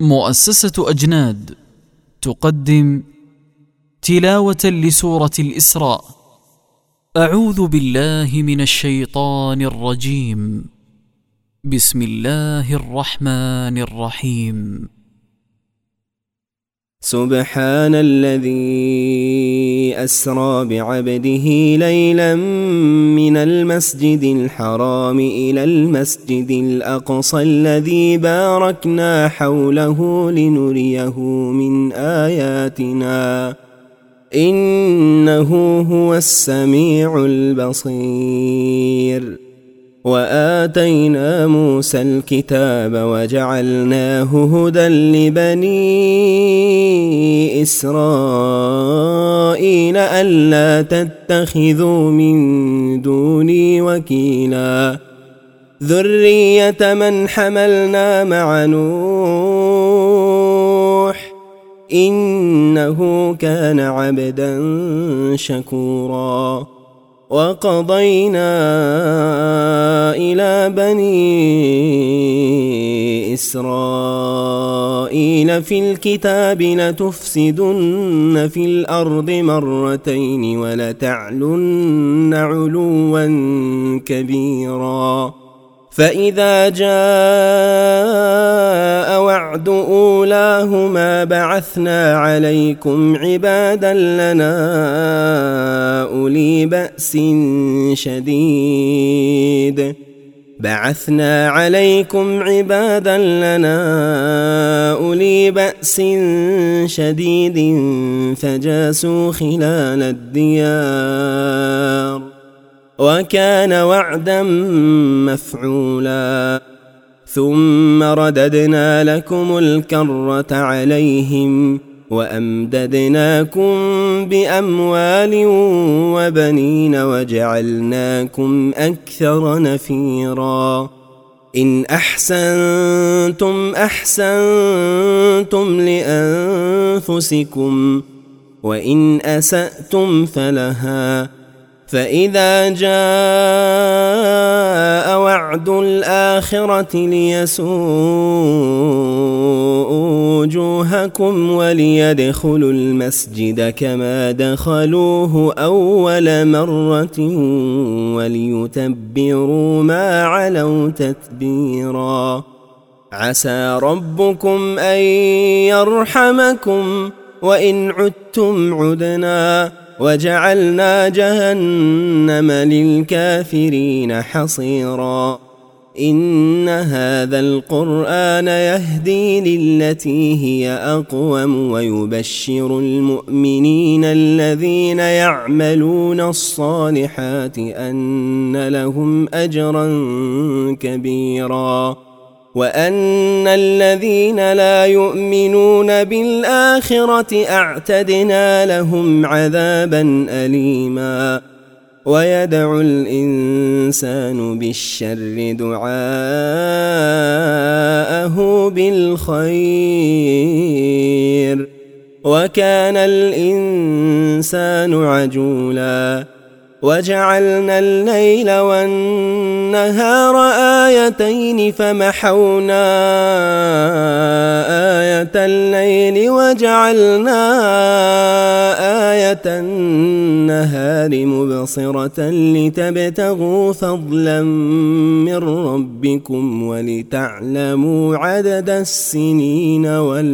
مؤسسة أجناد تقدم تلاوة لسورة الإسراء. أعوذ بالله من الشيطان الرجيم. بسم الله الرحمن الرحيم. سبحان الذي أسرى بعبده ليلا من المسجد الحرام إلى المسجد الأقصى الذي باركنا حوله لنريه من آياتنا إنه هو السميع البصير. وآتينا موسى الكتاب وجعلناه هدى لبني إسرائيل ألا تتخذوا من دوني وكيلا ذرية من حملنا مع نوح إنه كان عبدا شكورا. وقضينا إلى بني إسرائيل في الكتاب لتفسدن في الأرض مرتين ولتعلن علوا كبيرا. فإذا جاء وعد أولاهما بعثنا عليكم عبادا لنا أولي بأس شديد فجاسوا خلال الديار وكان وعدا مفعولا. ثم رددنا لكم الكرة عليهم وأمددناكم بأموال وبنين وجعلناكم أكثر نفيرا. إن أحسنتم أحسنتم لأنفسكم وإن أسأتم فلها. فإذا جاء وعد الآخرة ليسوءوا وجوهكم وليدخلوا المسجد كما دخلوه أول مرة وليتبروا ما علوا تتبيرا. عسى ربكم أن يرحمكم وإن عدتم عدنا وجعلنا جهنم للكافرين حصيرا. إن هذا القرآن يهدي للتي هي أقوم ويبشر المؤمنين الذين يعملون الصالحات أن لهم أجرا كبيرا وأن الذين لا يؤمنون بالآخرة أعتدنا لهم عذابا أليما. ويدعو الإنسان بالشر دعاءه بالخير وكان الإنسان عجولا. وجعلنا الليل والنهار آيتين فمحونا آية الليل وجعلنا آية النهار مبصرة لتبتغوا فضلا من ربكم ولتعلموا عدد السنين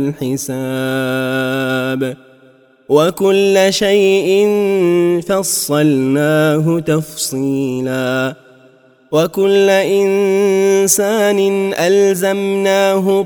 والحساب وكل شيء فصلناه تفصيلا. وكل إنسان ألزمناه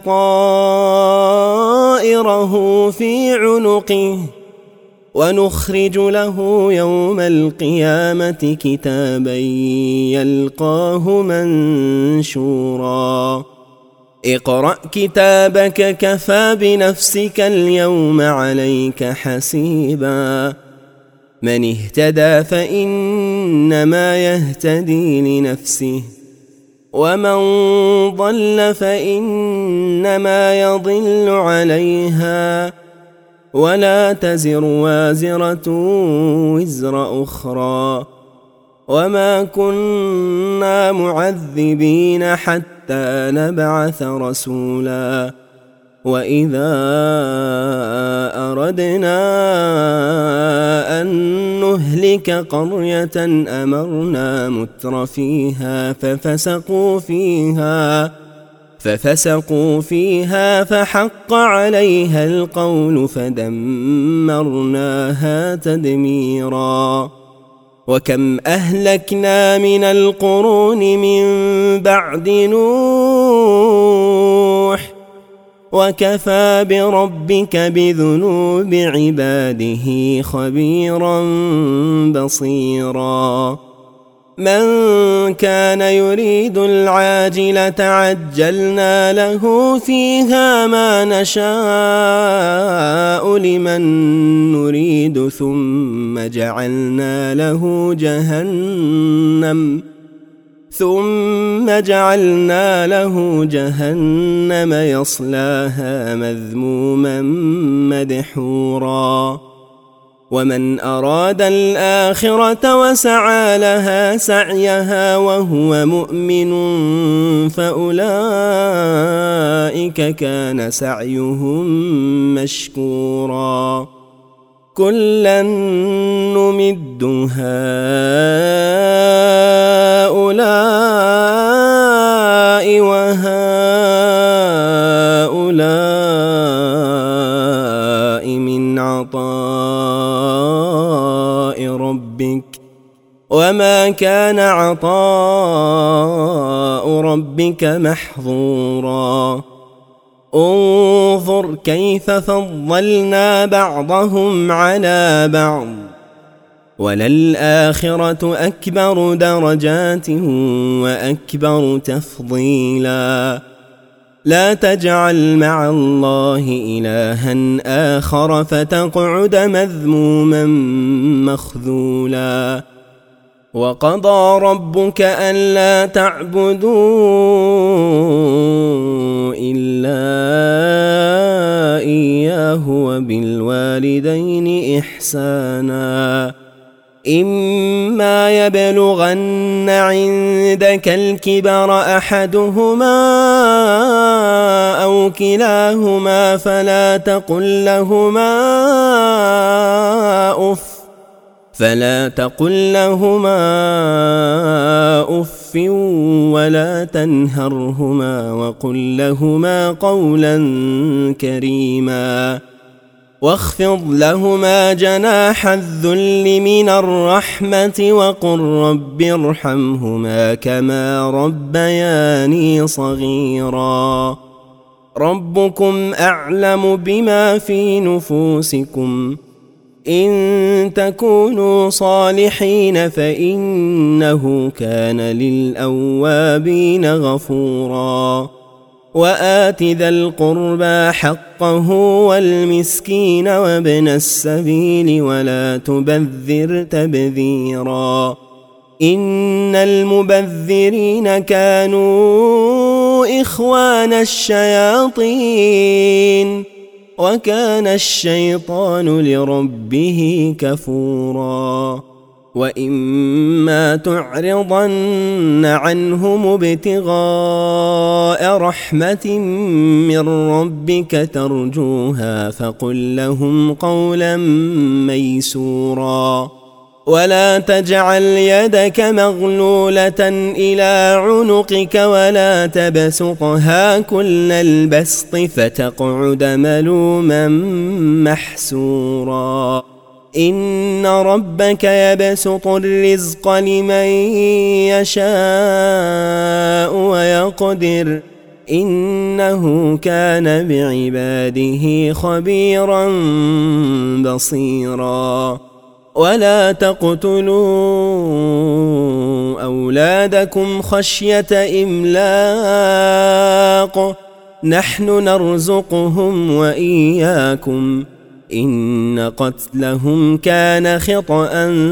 طائره في عنقه ونخرج له يوم القيامة كتابا يلقاه منشورا. اقرأ كتابك كفى بنفسك اليوم عليك حسيبا. من اهتدى فإنما يهتدي لنفسه ومن ضل فإنما يضل عليها ولا تزر وازرة وزر أخرى وما كنا معذبين حتى نبعث رسولا وإذا أردنا أن نهلك قرية أمرنا مترفيها ففسقوا فيها فحق عليها القول فدمرناها تدميرا. وكم أهلكنا من القرون من بعد نوح وكفى بربك بذنوب عباده خبيرا بصيرا. من كان يريد العاجلة عجلنا له فيها ما نشاء لمن نريد ثم جعلنا له جهنم يصلاها مذموما مدحورا. ومن أراد الآخرة وسعى لها سعيها وهو مؤمن فأولئك كان سعيهم مشكورا. كلا نمد هؤلاء وهؤلاء من عطاء ربك وما كان عطاء ربك محظورا. انظر كيف فضلنا بعضهم على بعض وللآخرة أكبر درجات وأكبر تفضيلا. لا تجعل مع الله إلها آخر فتقعد مذموما مخذولا. وقضى ربك ألا تعبدوا إلا إياه وبالوالدين إحسانا. إما يبلغن عندك الكبر أحدهما أو كلاهما فلا تقل لهما أف ولا تنهرهما وقل لهما قولا كريما. واخفض لهما جناح الذل من الرحمة وقل رب ارحمهما كما ربياني صغيرا. ربكم أعلم بما في نفوسكم إن تكونوا صالحين فإنه كان للأوابين غفورا. وآت ذا القربى حقه والمسكين وابن السبيل ولا تبذر تبذيرا. إن المبذرين كانوا إخوان الشياطين وكان الشيطان لربه كفورا. وإما تعرضن عنهم ابتغاء رحمة من ربك ترجوها فقل لهم قولا ميسورا. ولا تجعل يدك مغلولة إلى عنقك ولا تبسطها كل البسط فتقعد ملوما محسورا. إن ربك يبسط الرزق لمن يشاء ويقدر إنه كان بعباده خبيرا بصيرا. ولا تقتلوا أولادكم خشية إملاق نحن نرزقهم وإياكم إن قتلهم كان خطأ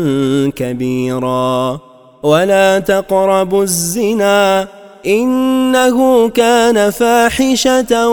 كبيرا. ولا تقربوا الزنا إنه كان فاحشة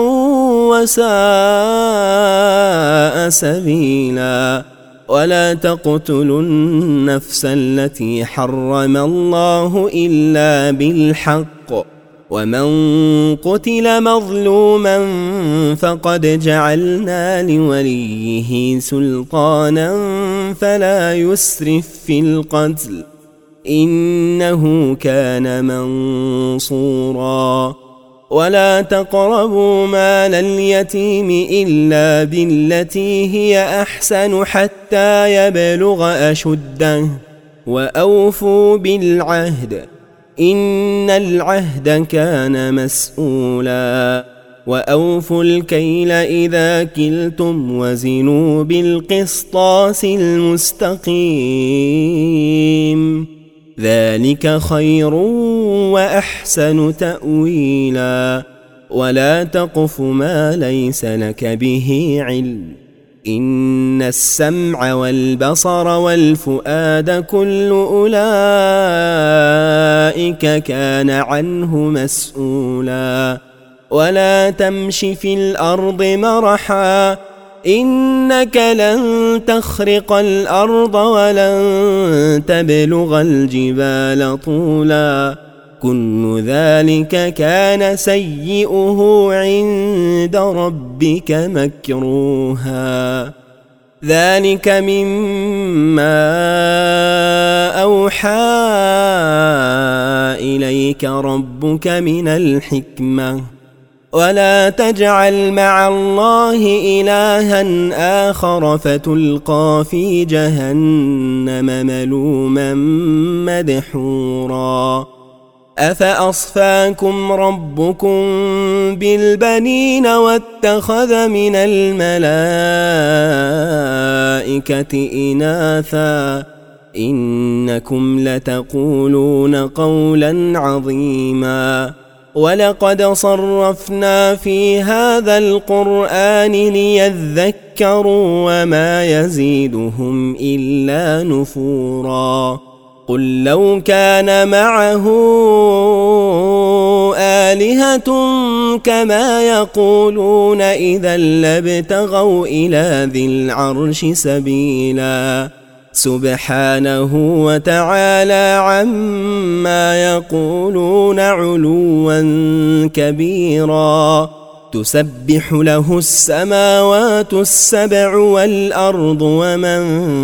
وساء سبيلا. ولا تقتلوا النفس التي حرم الله إلا بالحق ومن قتل مظلوما فقد جعلنا لوليه سلطانا فلا يسرف في القتل إنه كان منصورا ولا تقربوا مال اليتيم إلا بالتي هي أحسن حتى يبلغ أشده وأوفوا بالعهد إن العهد كان مسؤولا وأوفوا الكيل إذا كلتم وزنوا بالقسطاس المستقيم ذلك خير وأحسن تأويلا ولا تقف ما ليس لك به علم إن السمع والبصر والفؤاد كل أولئك كان عنه مسؤولا ولا تمش في الأرض مرحا إنك لن تخرق الأرض ولن تبلغ الجبال طولا كل ذلك كان سيئه عند ربك مكروها ذلك مما أوحى إليك ربك من الحكمة ولا تجعل مع الله إلها آخر فتلقى في جهنم ملوما مدحورا أفأصفاكم ربكم بالبنين واتخذ من الملائكة إناثا إنكم لتقولون قولا عظيما ولقد صرفنا في هذا القرآن ليذكروا وما يزيدهم إلا نفورا قل لو كان معه آلهة كما يقولون إذا لابتغوا إلى ذي العرش سبيلا سبحانه وتعالى عما يقولون علوا كبيرا تسبح له السماوات السبع والأرض ومن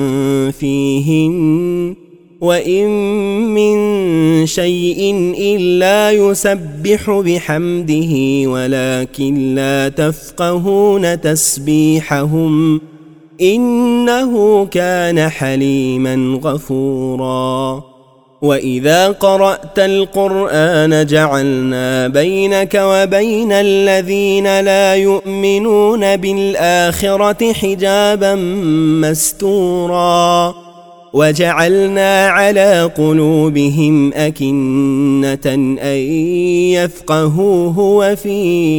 فيهن وإن من شيء إلا يسبح بحمده ولكن لا تفقهون تسبيحهم إنه كان حليما غفورا وإذا قرأت القرآن جعلنا بينك وبين الذين لا يؤمنون بالآخرة حجابا مستورا وجعلنا على قلوبهم أكنة أن يفقهوه وفي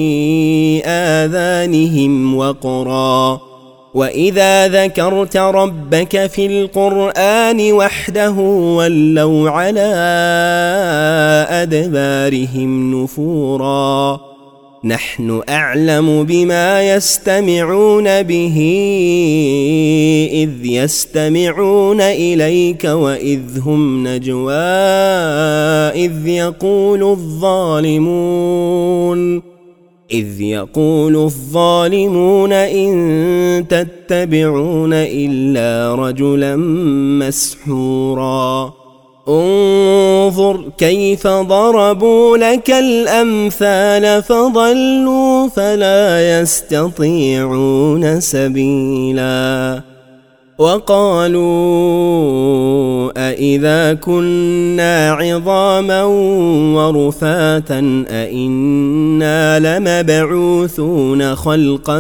آذانهم وقرا وإذا ذكرت ربك في القرآن وحده ولوا على أدبارهم نفورا نحن أعلم بما يستمعون به إذ يستمعون إليك وإذ هم نجوى إذ يقول الظالمون إن تتبعون إلا رجلا مسحورا انظر كيف ضربوا لك الأمثال فضلوا فلا يستطيعون سبيلا وقالوا أإذا كنا عظاما ورفاتا أإنا لمبعوثون خلقا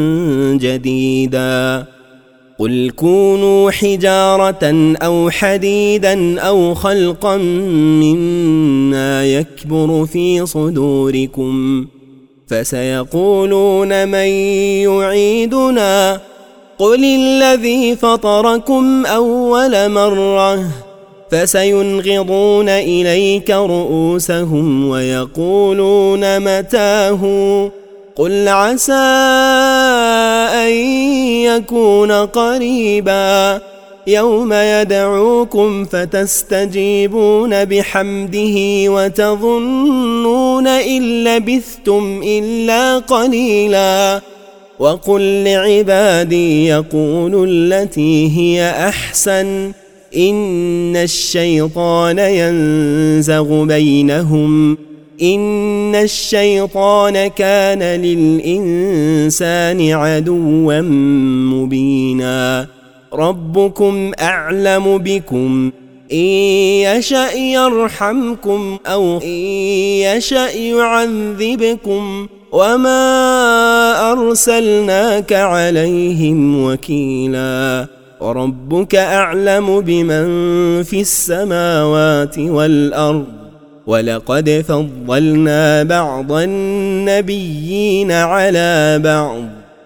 جديدا قل كونوا حجارة أو حديدا أو خلقا مما يكبر في صدوركم فسيقولون من يعيدنا قل الذي فطركم أول مرة فسينغضون إليك رؤوسهم ويقولون متاه قل عسى أن يكون قريبا يوم يدعوكم فتستجيبون بحمده وتظنون إن لبثتم إلا قليلا. وقل لعبادي يقولوا التي هي أحسن إن الشيطان ينزغ بينهم إن الشيطان كان للإنسان عدوا مبينا. ربكم أعلم بكم إن يشأ يرحمكم أو إن يشأ يعذبكم وما أرسلناك عليهم وكيلا. وربك أعلم بمن في السماوات والأرض ولقد فضلنا بعض النبيين على بعض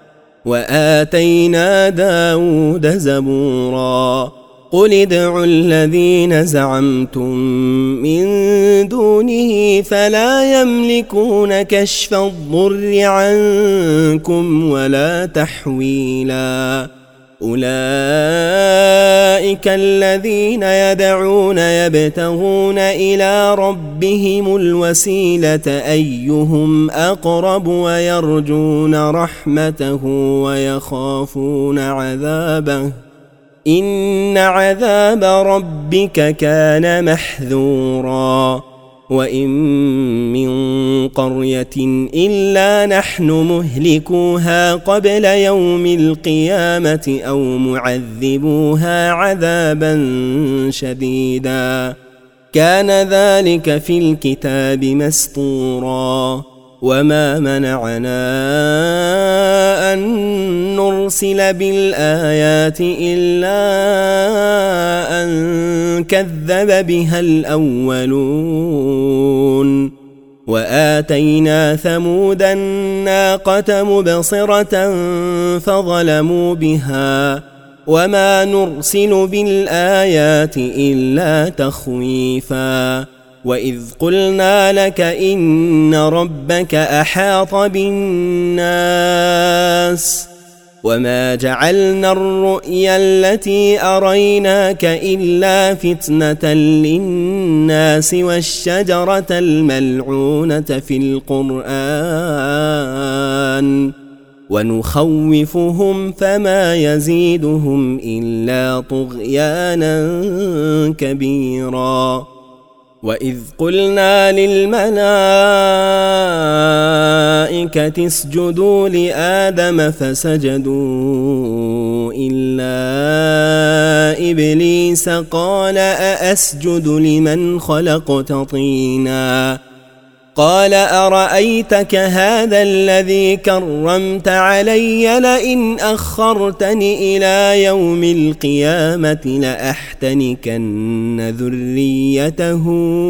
وآتينا داود زبورا. قل ادعوا الذين زعمتم من دونه فلا يملكون كشف الضر عنكم ولا تحويلا. أولئك الذين يدعون يبتغون إلى ربهم الوسيلة أيهم أقرب ويرجون رحمته ويخافون عذابه إن عذاب ربك كان محذورا. وإن من قرية إلا نحن مهلكوها قبل يوم القيامة أو معذبوها عذابا شديدا كان ذلك في الكتاب مسطورا. وما منعنا أن نرسل بالآيات إلا أن كذب بها الأولون. وآتينا ثمود الناقة مبصرة فظلموا بها وما نرسل بالآيات إلا تخويفا. وإذ قلنا لك إن ربك أحاط بالناس وما جعلنا الرؤيا التي أريناك إلا فتنة للناس والشجرة الملعونة في القرآن ونخوفهم فما يزيدهم إلا طغيانا كبيرا. وإذ قلنا للملائكة اسجدوا لآدم فسجدوا إلا إبليس قال أأسجد لمن خلقت طينا قال أرأيتك هذا الذي كرمت علي لئن أخرتني إلى يوم القيامة لأحتنكن ذريته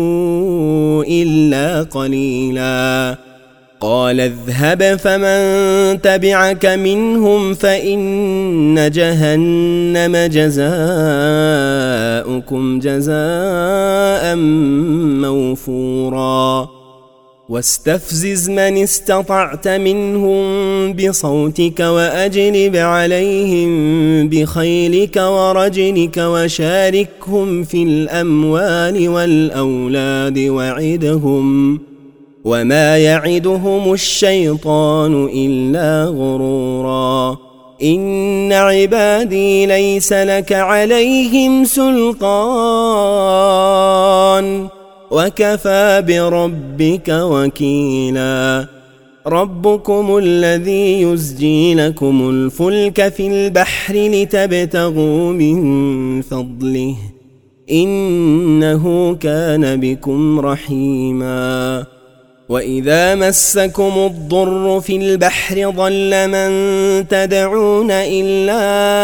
إلا قليلا. قال اذهب فمن تبعك منهم فإن جهنم جزاؤكم جزاء موفورا. واستفزز من استطعت منهم بصوتك وأجلب عليهم بخيلك ورجلك وشاركهم في الأموال والأولاد وعدهم وما يعدهم الشيطان إلا غرورا. إن عبادي ليس لك عليهم سلطان وكفى بربك وكيلا. ربكم الذي يزجي لكم الفلك في البحر لتبتغوا من فضله إنه كان بكم رحيما. وإذا مسكم الضر في البحر ضل من تدعون إلا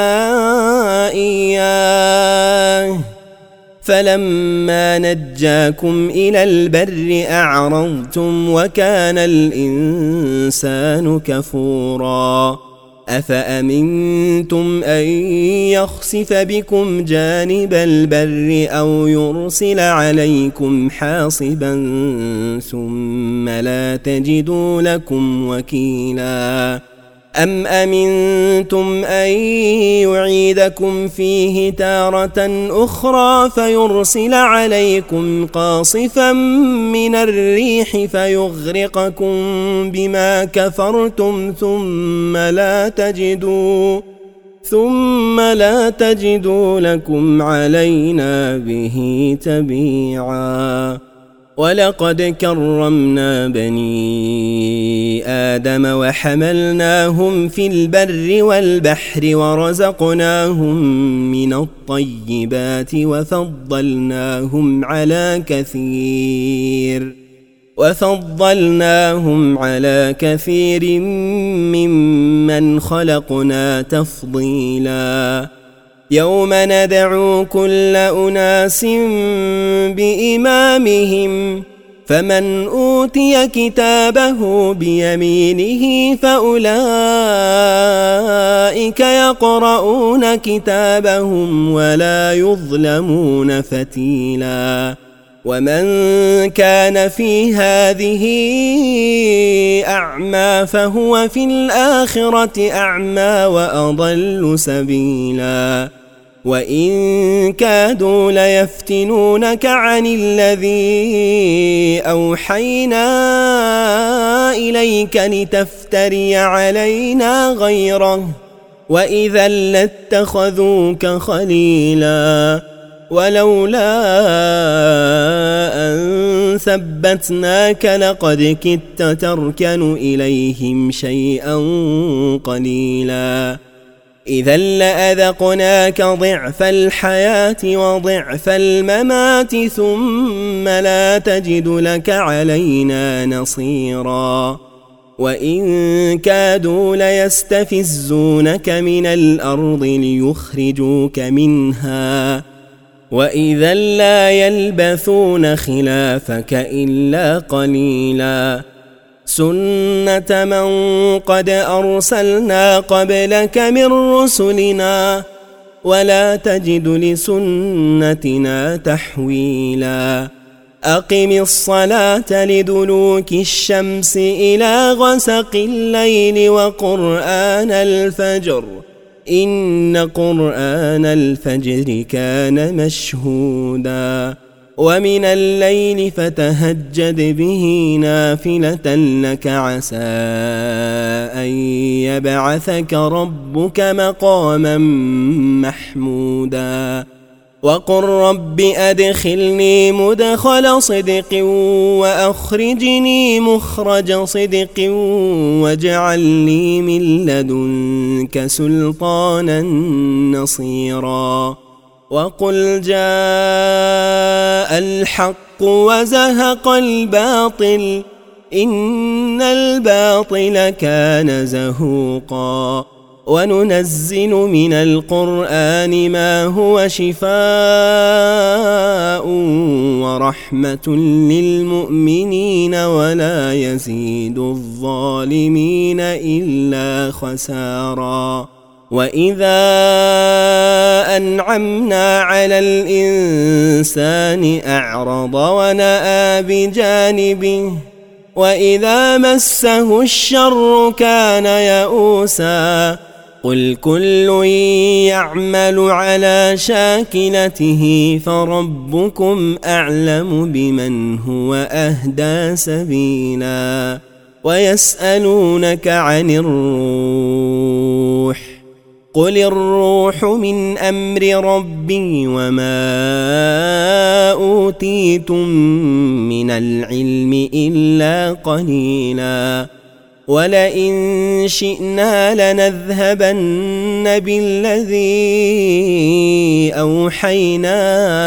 إياه فلما نجاكم إلى البر أعرضتم وكان الإنسان كفورا. أفأمنتم أن يخسف بكم جانب البر أو يرسل عليكم حاصبا ثم لا تجدوا لكم وكيلا. أم أمنتم أن يعيدكم فيه تارة أخرى فيرسل عليكم قاصفا من الريح فيغرقكم بما كفرتم ثم لا تجدوا لكم علينا به تبيعا. ولقد كرمنا بني آدم وحملناهم في البر والبحر ورزقناهم من الطيبات وفضلناهم على كثير ممن خلقنا تفضيلا. يوم ندعو كل أناس بإمامهم فمن أوتي كتابه بيمينه فأولئك يقرؤون كتابهم ولا يظلمون فتيلا. ومن كان في هذه أعمى فهو في الآخرة أعمى وأضل سبيلا. وإن كادوا ليفتنونك عن الذي أوحينا إليك لتفتري علينا غيره وإذا لاتخذوك خليلا. ولولا أن ثبتناك لقد كدت تركن إليهم شيئا قليلا. إذا لأذقناك ضعف الحياة وضعف الممات ثم لا تجد لك علينا نصيرا. وإن كادوا ليستفزونك من الأرض ليخرجوك منها وإذا لا يلبثون خلافك إلا قليلا. سنة من قد أرسلنا قبلك من رسلنا ولا تجد لسنتنا تحويلا. أقم الصلاة لدلوك الشمس إلى غسق الليل وقرآن الفجر إن قرآن الفجر كان مشهودا. ومن الليل فتهجد به نافلة لك عسى أن يبعثك ربك مقاما محمودا. وقل رب أدخلني مدخل صدق وأخرجني مخرج صدق واجعل لي من لدنك سلطانا نصيرا. وقل جاء الحق وزهق الباطل إن الباطل كان زهوقا. وننزل من القرآن ما هو شفاء ورحمة للمؤمنين ولا يزيد الظالمين إلا خسارا. وإذا أنعمنا على الإنسان أعرض ونأى بجانبه وإذا مسه الشر كان يئوسا. قل كل يعمل على شاكلته فربكم أعلم بمن هو أهدى سبيلا. ويسألونك عن الروح قل الروح من أمر ربي وما أوتيتم من العلم إلا قليلا. ولئن شئنا لنذهبن بالذي أوحينا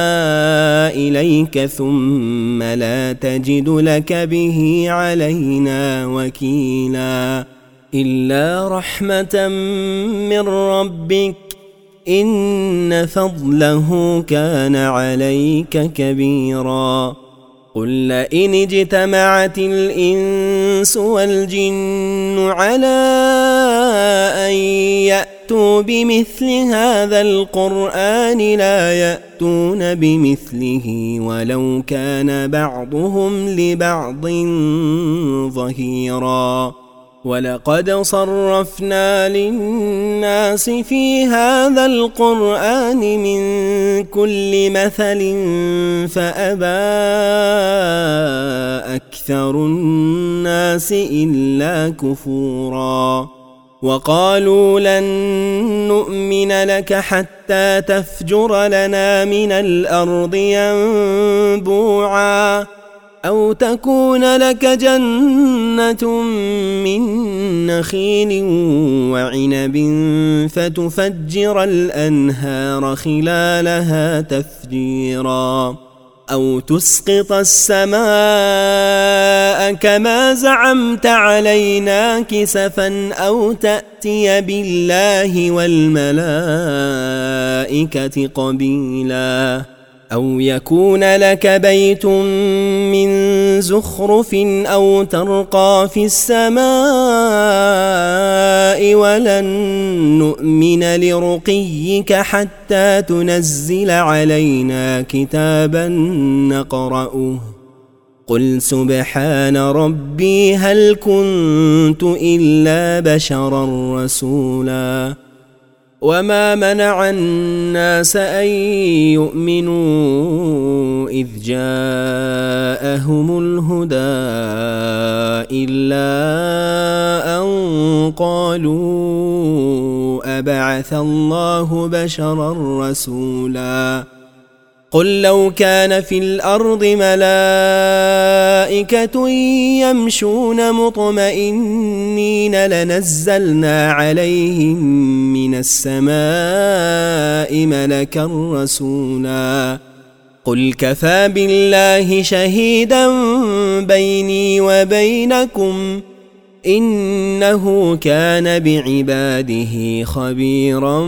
إليك ثم لا تجد لك به علينا وكيلا. إلا رحمة من ربك إن فضله كان عليك كبيرا. قل لئن اجتمعت الإنس والجن على أن يأتوا بمثل هذا القرآن لا يأتون بمثله ولو كان بعضهم لبعض ظهيرا. ولقد صرفنا للناس في هذا القرآن من كل مثل فأبى أكثر الناس إلا كفورا وقالوا لن نؤمن لك حتى تفجر لنا من الأرض ينبوعا أو تكون لك جنة من نخيل وعنب فتفجر الأنهار خلالها تفجيرا أو تسقط السماء كما زعمت علينا كسفا أو تأتي بالله والملائكة قبيلا أو يكون لك بيت من زخرف أو ترقى في السماء ولن نؤمن لرقيك حتى تنزل علينا كتابا نقرأه قل سبحان ربي هل كنت إلا بشرا رسولا وما منع الناس أن يؤمنوا إذ جاءهم الهدى إلا أن قالوا أبعث الله بشرا رسولا قل لو كان في الأرض ملائكة يمشون مطمئنين لنزلنا عليهم من السماء ملكا رسولا قل كفى بالله شهيدا بيني وبينكم إنه كان بعباده خبيرا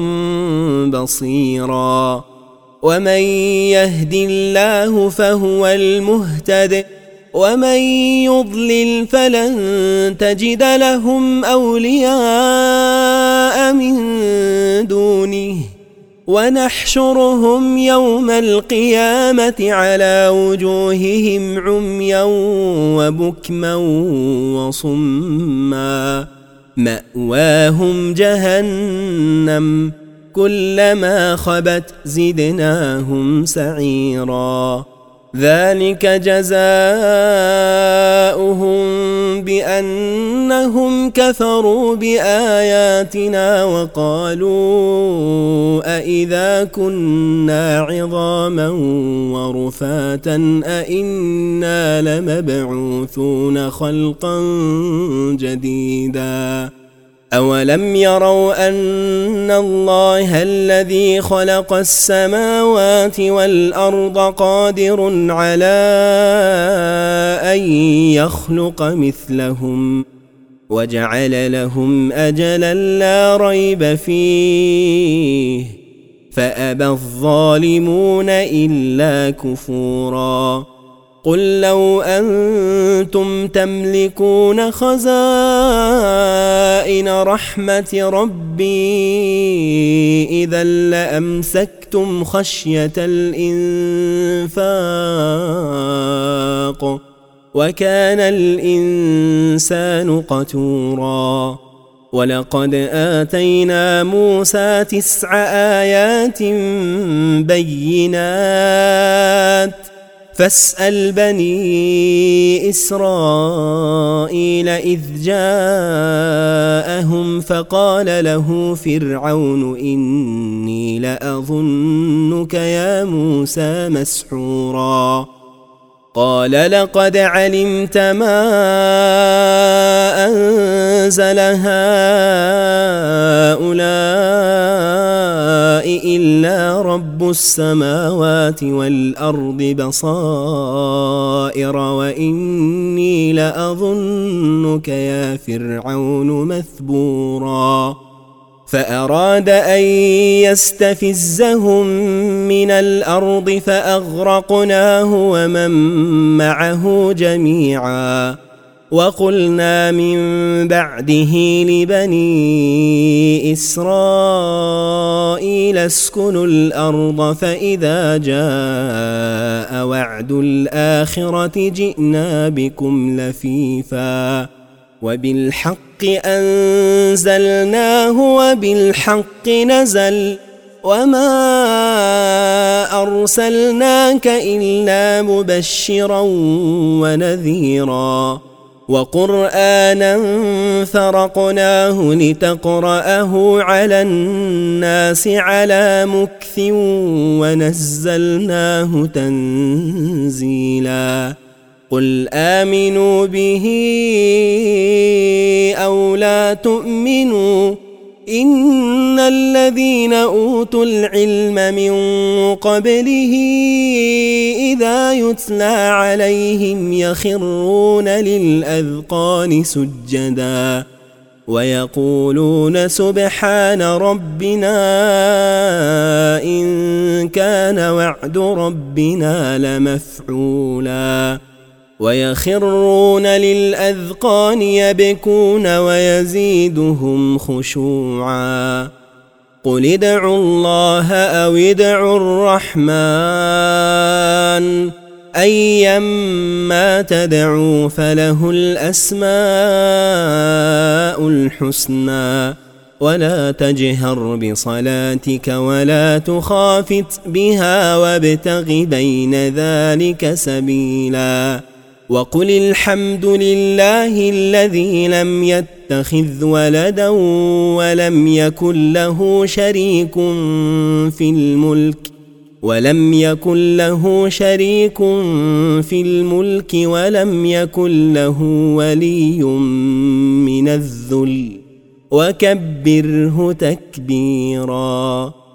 بصيرا ومن يهد الله فهو المهتد ومن يضلل فلن تجد لهم أولياء من دونه ونحشرهم يوم القيامة على وجوههم عميا وبكما وصما مأواهم جهنم كلما خبت زدناهم سعيرا ذلك جزاؤهم بأنهم كفروا بآياتنا وقالوا أإذا كنا عظاما ورفاتا أإنا لمبعوثون خلقا جديدا أولم يروا أن الله الذي خلق السماوات والأرض قادر على أن يخلق مثلهم وجعل لهم أجلا لا ريب فيه فأبى الظالمون إلا كفورا قل لو أنتم تملكون خزائن رحمة ربي إذا لأمسكتم خشية الإنفاق وكان الإنسان قتورا ولقد آتينا موسى 9 آيات بينات فاسأل بني إسرائيل إذ جاءهم فقال له فرعون إني لأظنك يا موسى مسحورا قال لقد علمت ما أنزل هؤلاء إلا رب السماوات والأرض بصائر وإني لأظنك يا فرعون مثبورا فأراد أن يستفزهم من الأرض فأغرقناه ومن معه جميعا وقلنا من بعده لبني إسرائيل اسكنوا الأرض فإذا جاء وعد الآخرة جئنا بكم لفيفا وبالحق أنزلناه وبالحق نزل وما أرسلناك إلا مبشرا ونذيرا وقرآنا فرقناه لتقرأه على الناس على مكث ونزلناه تنزيلا قل آمنوا به أو لا تؤمنوا إن الذين أوتوا العلم من قبله إذا يتلى عليهم يخرون للأذقان سجدا ويقولون سبحان ربنا إن كان وعد ربنا لمفعولا ويخرون للأذقان يبكون ويزيدهم خشوعا قل ادعوا الله أو ادعوا الرحمن أيما تدعوا فله الأسماء الحسنى ولا تجهر بصلاتك ولا تخافت بها وابتغ بين ذلك سبيلا وقل الحمد لله الذي لم يتخذ ولدا ولم يكن له شريك في الملك ولم يكن له ولي من الذل وكبره تكبيرا.